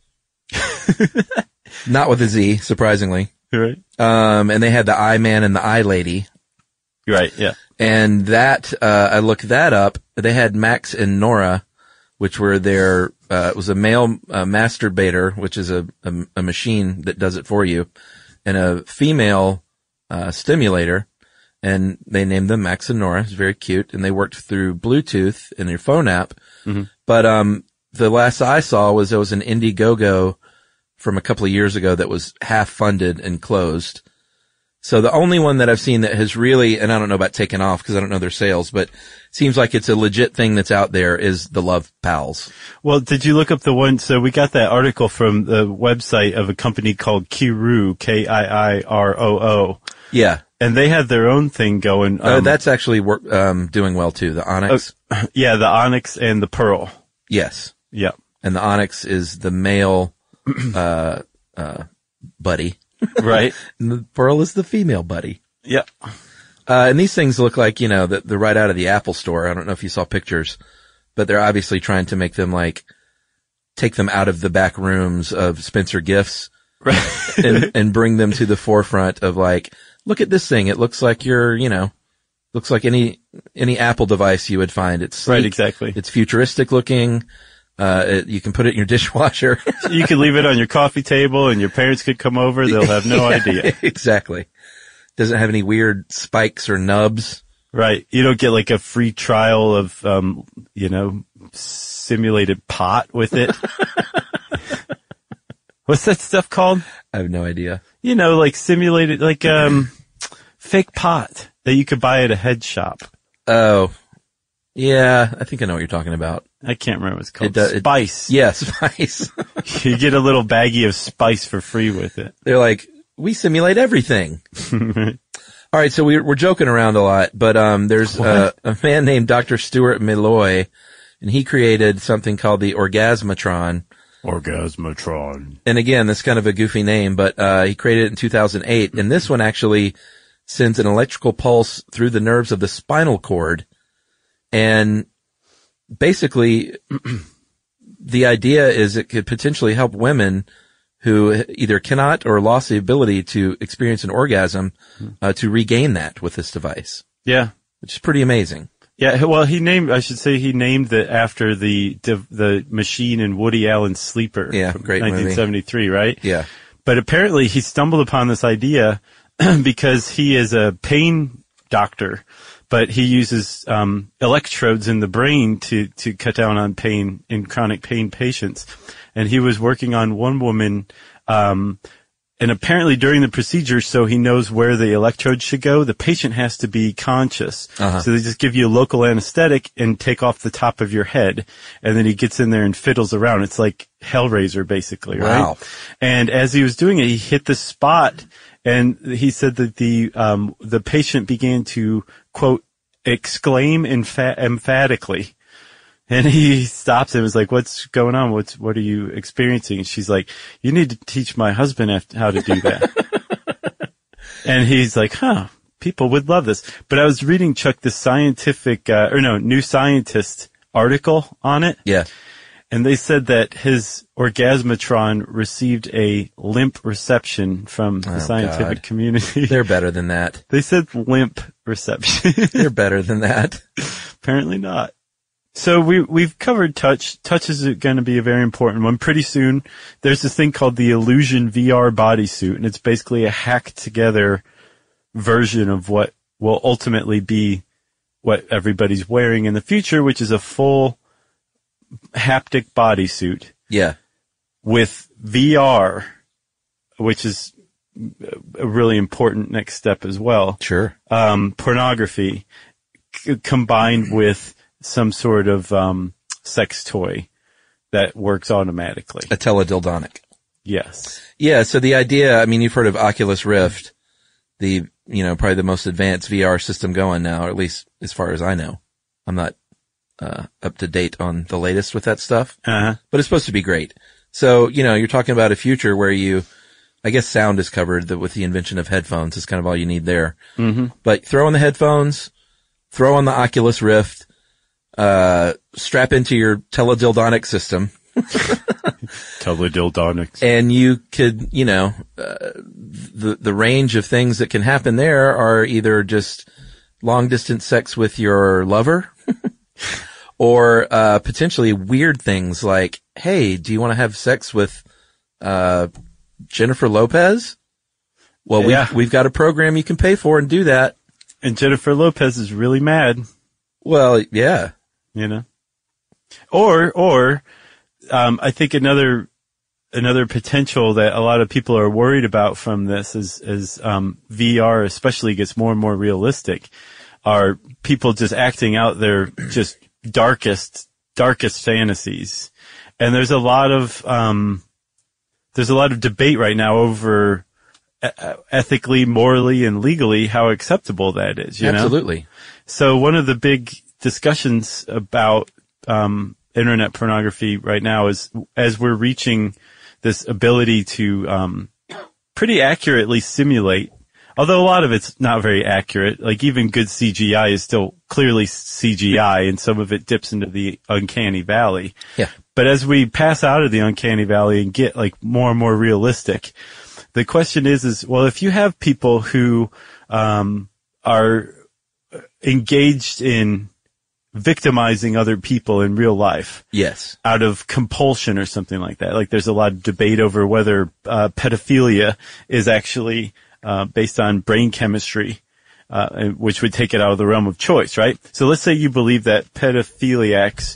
Not with a Z, surprisingly. Right. And they had the I Man and the I Lady. Right, yeah. And that, I looked that up. They had Max and Nora, which were it was a male masturbator, which is a machine that does it for you, and a female, stimulator. And they named them Max and Nora. It's very cute. And they worked through Bluetooth in their phone app. Mm-hmm. But, the last I saw was there was an Indiegogo from a couple of years ago that was half funded and closed. So the only one that I've seen that has really, and I don't know about taking off because I don't know their sales, but it seems like it's a legit thing that's out there is the Love Pals. Well, did you look up the one? So we got that article from the website of a company called Kiiroo, Kiiroo. Yeah. And they had their own thing going. That's actually doing well too. The Onyx. Yeah, the Onyx and the Pearl. Yes. Yeah. And the Onyx is the male, buddy. Right. And the Pearl is the female buddy. Yeah. And these things look like, they're right out of the Apple store. I don't know if you saw pictures, but they're obviously trying to make them take them out of the back rooms of Spencer Gifts. Right. and bring them to the forefront of look at this thing. It looks like you're, Looks like any Apple device you would find. It's sleek. Right, exactly. It's futuristic looking. You can put it in your dishwasher. You could leave it on your coffee table and your parents could come over. They'll have no idea. Exactly. Doesn't have any weird spikes or nubs. Right. You don't get like a free trial of, simulated pot with it. What's that stuff called? I have no idea. Like simulated, like, fake pot that you could buy at a head shop. Oh. Yeah, I think I know what you're talking about. I can't remember what it's called. Spice. Yeah, spice. You get a little baggie of spice for free with it. They're like, we simulate everything. All right, so we're joking around a lot, but there's a man named Dr. Stuart Malloy, and he created something called the Orgasmatron. Orgasmatron. And again, that's kind of a goofy name, but he created it in 2008, and this one actually sends an electrical pulse through the nerves of the spinal cord, and basically the idea is it could potentially help women who either cannot or lost the ability to experience an orgasm, to regain that with this device. Yeah. Which is pretty amazing. Yeah, well, he named it after the machine in Woody Allen's Sleeper. Yeah, from great 1973, movie. Right? Yeah. But apparently he stumbled upon this idea because he is a pain doctor, but he uses electrodes in the brain to cut down on pain in chronic pain patients. And he was working on one woman, and apparently during the procedure, so he knows where the electrodes should go, the patient has to be conscious. Uh-huh. So they just give you a local anesthetic and take off the top of your head. And then he gets in there and fiddles around. It's like Hellraiser, basically, right? Wow. And as he was doing it, he hit the spot, and he said that the patient began to, quote, exclaim emphatically. And he stops and was like, what's going on? What are you experiencing? And she's like, you need to teach my husband how to do that. And he's like, people would love this. But I was reading, Chuck, the New Scientist article on it. Yeah. And they said that his Orgasmatron received a limp reception from the scientific community. They're better than that. They said limp reception. They're better than that. Apparently not. So we've covered touch. Touch is going to be a very important one. Pretty soon, there's this thing called the Illusion VR bodysuit, and it's basically a hacked together version of what will ultimately be what everybody's wearing in the future, which is a full haptic bodysuit. Yeah. With VR, which is a really important next step as well. Sure. Pornography combined with some sort of sex toy that works automatically. A teledildonic. Yes. Yeah, so the idea, I mean, you've heard of Oculus Rift, probably the most advanced VR system going now, or at least as far as I know. I'm not up to date on the latest with that stuff. Uh-huh. But it's supposed to be great. So, you're talking about a future where I guess sound is covered with the invention of headphones is kind of all you need there. Mm-hmm. But throw on the headphones, throw on the Oculus Rift, strap into your teledildonic system. Teledildonics. And you could, the range of things that can happen there are either just long distance sex with your lover or, potentially weird things like, hey, do you want to have sex with, Jennifer Lopez? Well, we've got a program you can pay for and do that. And Jennifer Lopez is really mad. Well, yeah. Or I think another potential that a lot of people are worried about from this is VR especially gets more and more realistic, are people just acting out their just darkest fantasies. And there's a lot of debate right now over ethically, morally, and legally how acceptable that is, Absolutely. So one of the big discussions about internet pornography right now is, as we're reaching this ability to pretty accurately simulate, although a lot of it's not very accurate, like even good CGI is still clearly CGI, and some of it dips into the uncanny valley. Yeah. But as we pass out of the uncanny valley and get like more and more realistic, the question is, well, if you have people who are engaged in victimizing other people in real life. Yes. Out of compulsion or something like that. Like there's a lot of debate over whether pedophilia is actually based on brain chemistry, which would take it out of the realm of choice, right? So let's say you believe that pedophiliacs,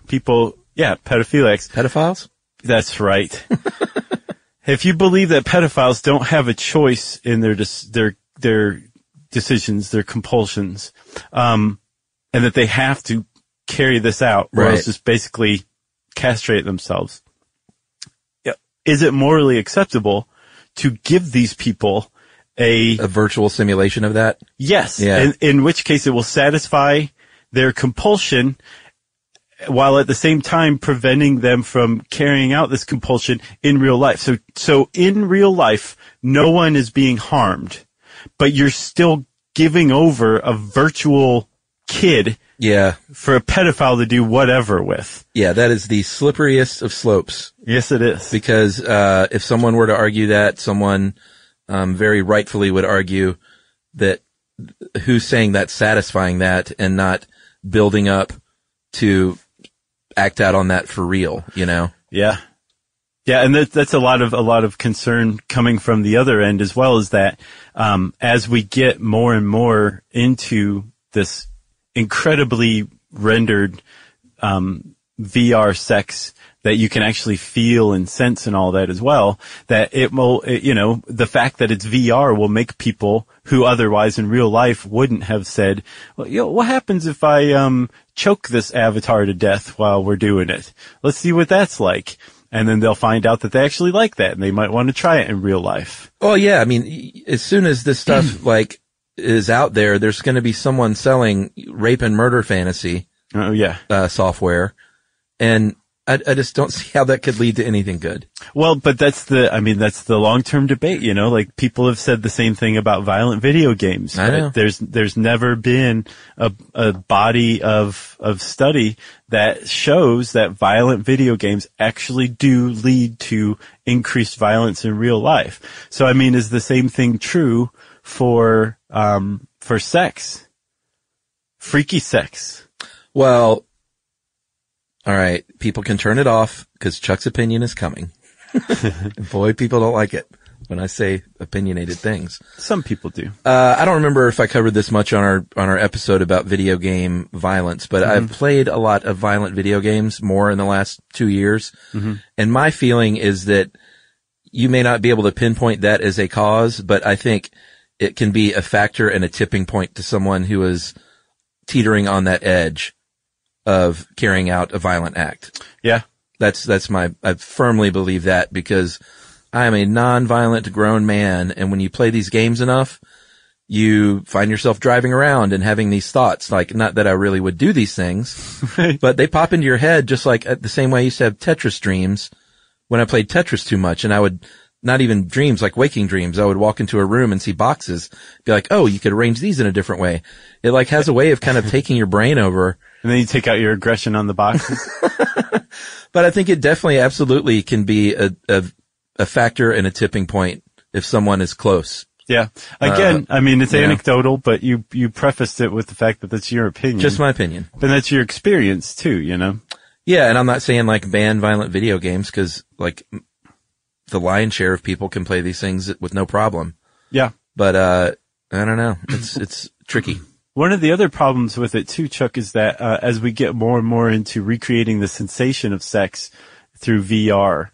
pedophiles? That's right. If you believe that pedophiles don't have a choice in their decisions, their compulsions, and that they have to carry this out, or else just basically castrate themselves, is it morally acceptable to give these people a virtual simulation of that? Yes. Yeah. In which case it will satisfy their compulsion while at the same time preventing them from carrying out this compulsion in real life. So in real life, no one is being harmed, but you're still giving over a virtual kid for a pedophile to do whatever with. Yeah, that is the slipperiest of slopes. Yes, it is. Because if someone were to argue that, someone very rightfully would argue that who's saying that's satisfying that and not building up to act out on that for real, you know? Yeah. Yeah, and that's a lot of concern coming from the other end as well, is that as we get more and more into this incredibly rendered VR sex that you can actually feel and sense and all that as well, that the fact that it's VR will make people who otherwise in real life wouldn't have said, well, what happens if I choke this avatar to death while we're doing it? Let's see what that's like. And then they'll find out that they actually like that and they might want to try it in real life. Well, yeah, I mean, as soon as this stuff like is out there, there's going to be someone selling rape and murder fantasy software. And I just don't see how that could lead to anything good. Well, but that's the long-term debate, you know, like people have said the same thing about violent video games. I know. There's never been a body of study that shows that violent video games actually do lead to increased violence in real life. So, I mean, is the same thing true for sex? Freaky sex? Well, all right, people can turn it off because Chuck's opinion is coming. Boy, people don't like it when I say opinionated things. Some people do. I don't remember if I covered this much on our episode about video game violence, but I've played a lot of violent video games more in the last 2 years. Mm-hmm. And my feeling is that you may not be able to pinpoint that as a cause, but I think it can be a factor and a tipping point to someone who is teetering on that edge of carrying out a violent act. Yeah. I firmly believe that because I am a non-violent grown man, and when you play these games enough, you find yourself driving around and having these thoughts, like, not that I really would do these things, but they pop into your head just like the same way I used to have Tetris dreams when I played Tetris too much, and I would not even dreams, like waking dreams. I would walk into a room and see boxes, be like, oh, you could arrange these in a different way. It like has a way of kind of taking your brain over. And then you take out your aggression on the boxes. But I think it definitely absolutely can be a factor and a tipping point if someone is close. Yeah. Again, I mean, it's anecdotal, but you prefaced it with the fact that that's your opinion. Just my opinion. But that's your experience too, you know? Yeah, and I'm not saying like ban violent video games because like the lion's share of people can play these things with no problem. Yeah. But, I don't know. It's tricky. One of the other problems with it too, Chuck, is that, as we get more and more into recreating the sensation of sex through VR,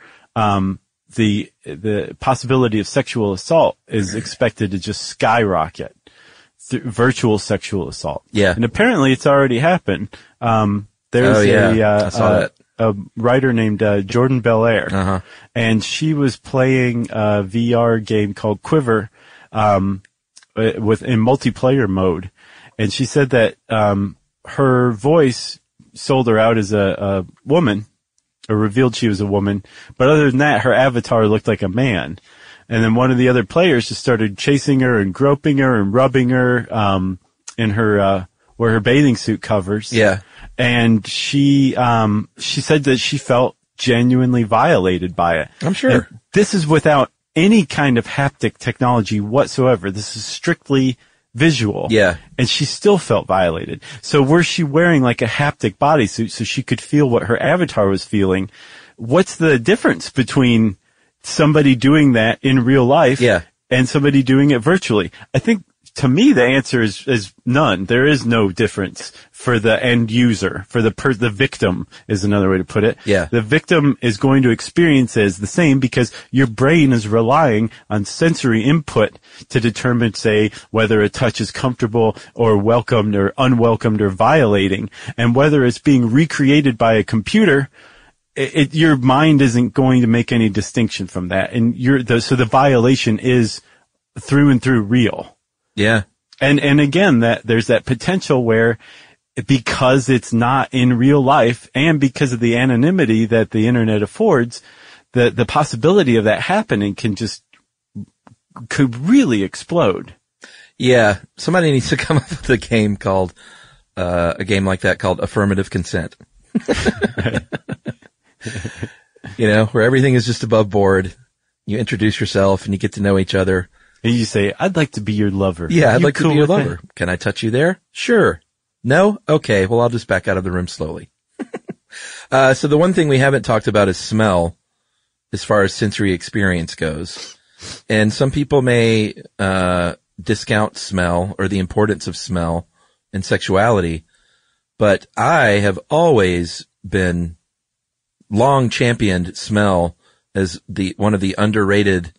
the possibility of sexual assault is expected to just skyrocket. Virtual sexual assault. Yeah. And apparently it's already happened. There's I saw that. A writer named Jordan Belair, and she was playing a VR game called Quiver in multiplayer mode, and she said that her voice sold her out as a woman, or revealed she was a woman, but other than that, her avatar looked like a man. And then one of the other players just started chasing her and groping her and rubbing her in her where her bathing suit covers. Yeah. And she said that she felt genuinely violated by it. I'm sure. And this is without any kind of haptic technology whatsoever. This is strictly visual. Yeah. And she still felt violated. So were she wearing like a haptic bodysuit so she could feel what her avatar was feeling? What's the difference between somebody doing that in real life and somebody doing it virtually? I think, to me, the answer is none. There is no difference for the end user, for the victim is another way to put it. Yeah. The victim is going to experience it as the same because your brain is relying on sensory input to determine, say, whether a touch is comfortable or welcomed or unwelcomed or violating. And whether it's being recreated by a computer, your mind isn't going to make any distinction from that. And so the violation is through and through real. Yeah. And again, there's that potential where because it's not in real life and because of the anonymity that the internet affords, the possibility of that happening could really explode. Yeah. Somebody needs to come up with a game like that called Affirmative Consent. Where everything is just above board. You introduce yourself and you get to know each other. And you say, I'd like to be your lover. Yeah, I'd like to be your lover. Can I touch you there? Sure. No? Okay. Well, I'll just back out of the room slowly. So the one thing we haven't talked about is smell as far as sensory experience goes. And some people may, discount smell or the importance of smell in sexuality. But I have always been long championed smell as one of the underrated,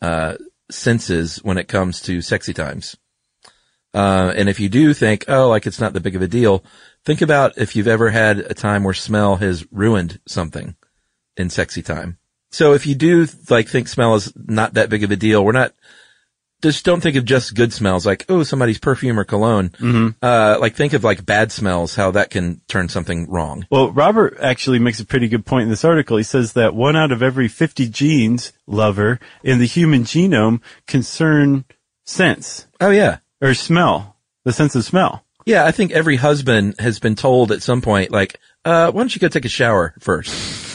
senses when it comes to sexy times. And if you do think, it's not that big of a deal, think about if you've ever had a time where smell has ruined something in sexy time. So if you do think smell is not that big of a deal, just don't think of just good smells like, somebody's perfume or cologne. Mm-hmm. Think of bad smells, how that can turn something wrong. Well, Robert actually makes a pretty good point in this article. He says that 1 out of every 50 genes, lover, in the human genome concern sense. Oh, yeah. Or smell. The sense of smell. Yeah, I think every husband has been told at some point, why don't you go take a shower first?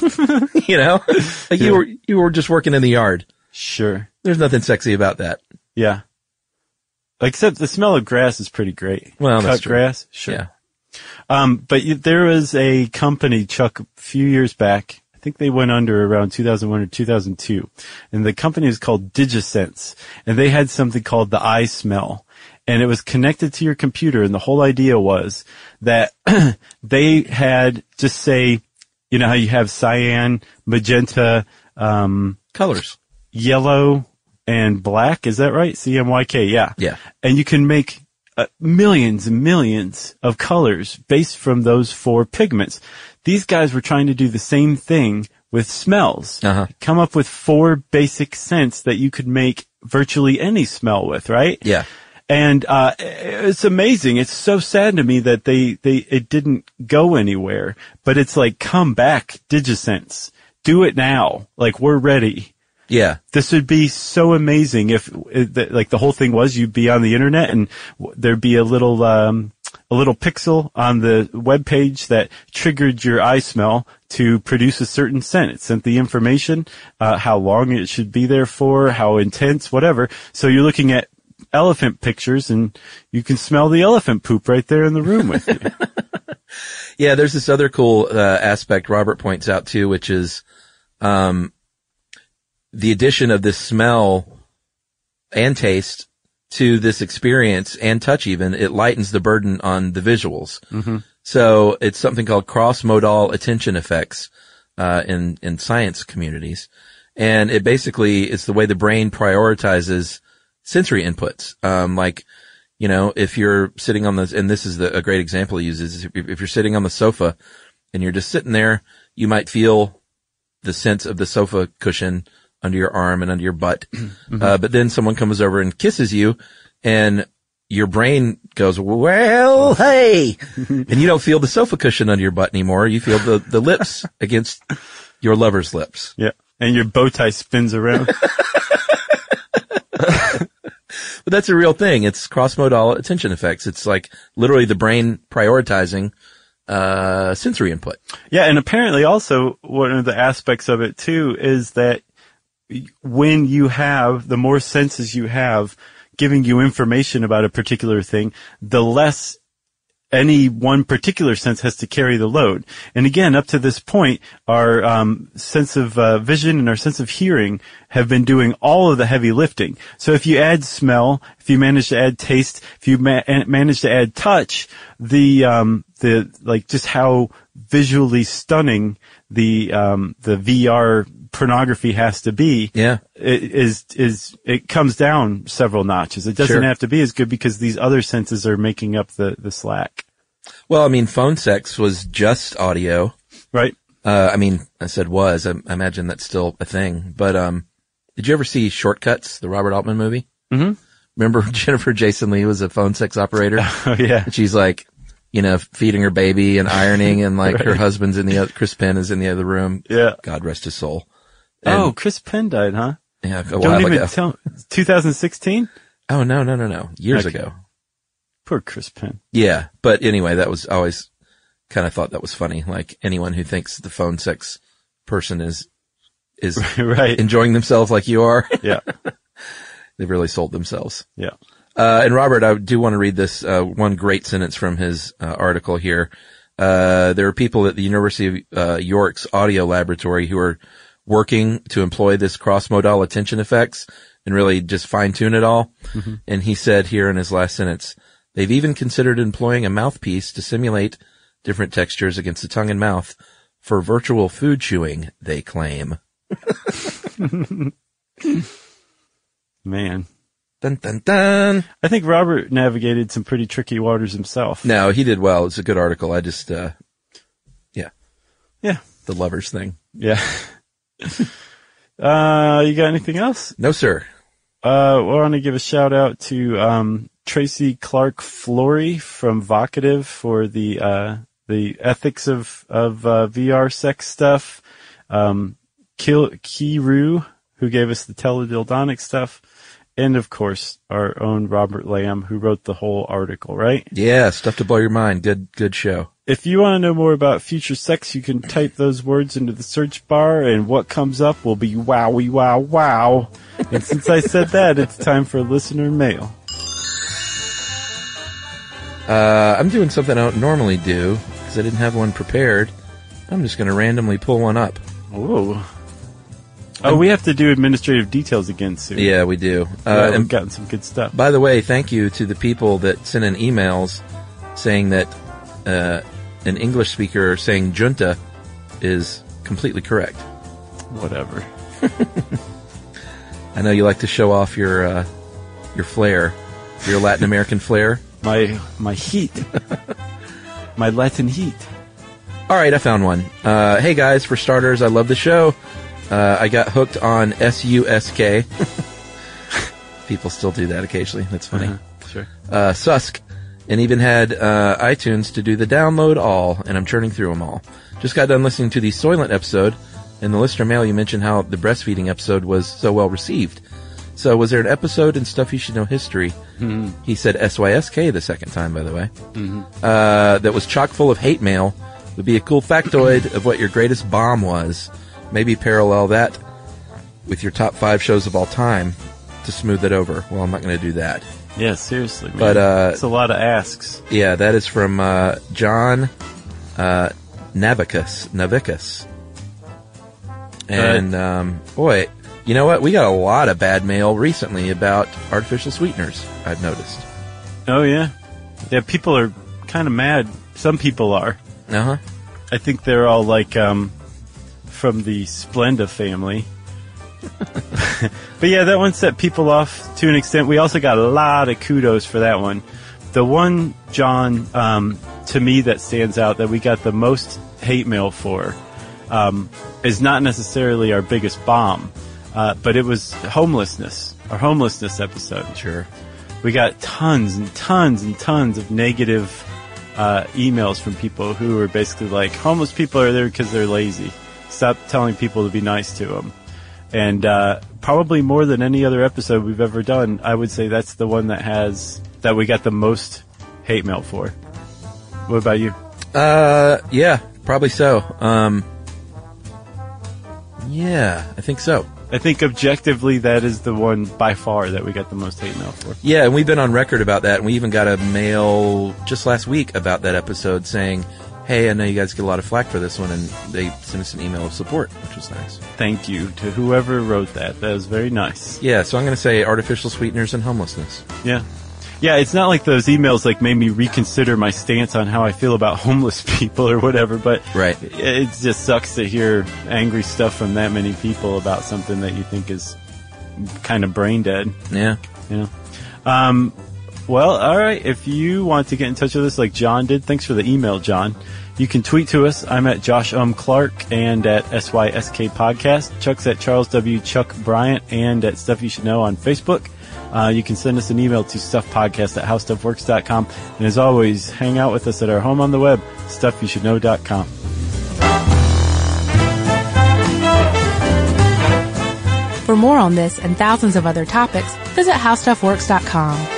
You were just working in the yard. Sure. There's nothing sexy about that. Yeah. Except the smell of grass is pretty great. Well, that's cut true. Grass, sure. Yeah. But there was a company, Chuck, a few years back. I think they went under around 2001 or 2002. And the company is called DigiSense. And they had something called the eye smell. And it was connected to your computer. And the whole idea was that they had just say, how you have cyan, magenta, colors, yellow, and black, is that right? CMYK, yeah. Yeah. And you can make millions and millions of colors based from those 4 pigments. These guys were trying to do the same thing with smells. Uh-huh. Come up with 4 basic scents that you could make virtually any smell with, right? Yeah. And it's amazing. It's so sad to me that it didn't go anywhere. But it's come back, DigiSense. Do it now. We're ready. Yeah. This would be so amazing if, the whole thing was you'd be on the internet and there'd be a little pixel on the web page that triggered your eye smell to produce a certain scent. It sent the information, how long it should be there for, how intense, whatever. So you're looking at elephant pictures and you can smell the elephant poop right there in the room with you. Yeah. There's this other cool, aspect Robert points out too, which is, the addition of this smell and taste to this experience and touch even, it lightens the burden on the visuals. Mm-hmm. So it's something called cross-modal attention effects, in science communities. And it basically is the way the brain prioritizes sensory inputs. If you're sitting on and this is a great example he uses, if you're sitting on the sofa and you're just sitting there, you might feel the sense of the sofa cushion under your arm and under your butt. Mm-hmm. But then someone comes over and kisses you and your brain goes, well, hey, and you don't feel the sofa cushion under your butt anymore. You feel the lips against your lover's lips. Yeah. And your bow tie spins around. But that's a real thing. It's cross-modal attention effects. It's literally the brain prioritizing sensory input. Yeah, and apparently also one of the aspects of it too is that when you have, the more senses you have giving you information about a particular thing, the less any one particular sense has to carry the load. And again, up to this point, our sense of vision and our sense of hearing have been doing all of the heavy lifting. So if you add smell, if you manage to add taste, if you manage to add touch, the just how visually stunning the VR pornography has to be. Yeah. It comes down several notches. It doesn't have to be as good because these other senses are making up the slack. Well, I mean, phone sex was just audio. Right. I said was. I imagine that's still a thing. But did you ever see Shortcuts, the Robert Altman movie? Mm-hmm. Remember Jennifer Jason Leigh was a phone sex operator? Oh, yeah. And she's like, feeding her baby and ironing, and like Right. her husband's in the other, Chris Penn is in the other room. Yeah. God rest his soul. And, Chris Penn died, huh? Yeah, a Don't while even ago. tell. 2016? Oh, no. Years Okay. ago. Poor Chris Penn. Yeah. But anyway, that was, I always kind of thought that was funny. Like anyone who thinks the phone sex person is Right. enjoying themselves like you are. Yeah. They've really sold themselves. Yeah. And Robert, I do want to read this, one great sentence from his, article here. There are people at the University of, York's audio laboratory who are working to employ this cross-modal attention effects and really just fine-tune it all. Mm-hmm. And he said here in his last sentence, they've even considered employing a mouthpiece to simulate different textures against the tongue and mouth for virtual food chewing, they claim. Man. Dun, dun, dun. I think Robert navigated some pretty tricky waters himself. No, he did well. It's a good article. I just, yeah. Yeah. The lovers thing. Yeah. You got anything else? No, sir. We want to give a shout out to, Tracy Clark Flory from Vocative for the ethics of VR sex stuff. Kiru, who gave us the teledildonic stuff. And of course, our own Robert Lamb, who wrote the whole article, right? Yeah, stuff to blow your mind. Good show. If you want to know more about future sex, you can type those words into the search bar, and what comes up will be wowie wow wow. And since I said that, it's time for listener mail. I'm doing something I don't normally do because I didn't have one prepared. I'm just going to randomly pull one up. Whoa. Oh, we have to do administrative details again soon. Yeah, we do. And And we've gotten some good stuff. by the way, thank you to the people that sent in emails saying that an English speaker saying junta is completely correct. Whatever. I know you like to show off your flair, your Latin American flair. My heat. My Latin heat. All right, I found one. Hey guys, for starters, I love the show. I got hooked on SUSK. People still do that occasionally. That's funny. Sure. Susk. And even had iTunes to do the download all, and I'm churning through them all. Just got done listening to the Soylent episode. In the listener mail, you mentioned how the breastfeeding episode was so well received. So was there an episode in Stuff You Should Know History? Mm-hmm. He said SYSK the second time, by the way. Mm-hmm. That was chock full of hate mail. Would be a cool factoid of what your greatest bomb was. Maybe parallel that with your top 5 shows of all time to smooth it over. Well, I'm not going to do that. Yeah, seriously, man. But, it's a lot of asks. Yeah, that is from John Navicus. And, boy, you know what? We got a lot of bad mail recently about artificial sweeteners, I've noticed. Oh, yeah? Yeah, people are kind of mad. Some people are. Uh-huh. I think they're all like, from the Splenda family. But yeah, that one set people off to an extent. We also got a lot of kudos for that one. The one, John, to me that stands out that we got the most hate mail for is not necessarily our biggest bomb, but it was homelessness, our homelessness episode. Sure. We got tons and tons and tons of negative emails from people who were basically like, homeless people are there because they're lazy. Stop telling people to be nice to them. And probably more than any other episode we've ever done, I would say that's the one that we got the most hate mail for. What about you? Yeah, probably so. Yeah, I think so. I think objectively that is the one by far that we got the most hate mail for. Yeah, and we've been on record about that, and we even got a mail just last week about that episode saying, hey, I know you guys get a lot of flack for this one, and they sent us an email of support, which was nice. Thank you to whoever wrote that. That was very nice. Yeah, so I'm going to say artificial sweeteners and homelessness. Yeah. Yeah, it's not like those emails like made me reconsider my stance on how I feel about homeless people or whatever, but right. It just sucks to hear angry stuff from that many people about something that you think is kind of brain dead. Yeah. Yeah. Well, all right. If you want to get in touch with us like John did, thanks for the email, John. You can tweet to us. I'm at Josh Clark and at SYSK Podcast. Chuck's at Charles W. Chuck Bryant and at Stuff You Should Know on Facebook. You can send us an email to stuffpodcast@howstuffworks.com. And as always, hang out with us at our home on the web, stuffyoushouldknow.com. For more on this and thousands of other topics, visit howstuffworks.com.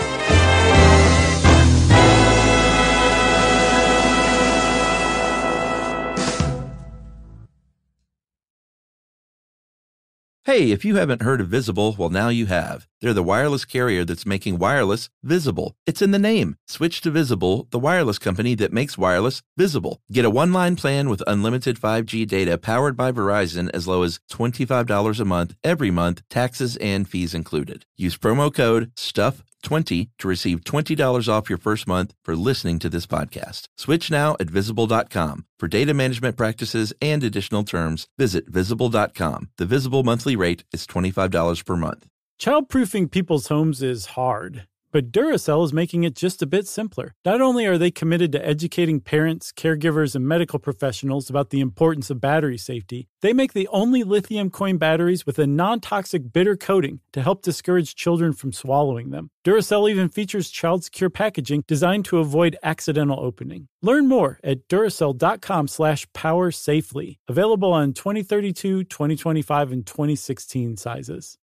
Hey, if you haven't heard of Visible, well, now you have. They're the wireless carrier that's making wireless visible. It's in the name. Switch to Visible, the wireless company that makes wireless visible. Get a one-line plan with unlimited 5G data powered by Verizon as low as $25 a month, every month, taxes and fees included. Use promo code STUFF20 to receive $20 off your first month for listening to this podcast. Switch now at Visible.com. For data management practices and additional terms, visit Visible.com. The Visible monthly rate is $25 per month. Childproofing people's homes is hard, but Duracell is making it just a bit simpler. Not only are they committed to educating parents, caregivers, and medical professionals about the importance of battery safety, they make the only lithium coin batteries with a non-toxic bitter coating to help discourage children from swallowing them. Duracell even features child-secure packaging designed to avoid accidental opening. Learn more at Duracell.com/powersafely. Available on 2032, 2025, and 2016 sizes.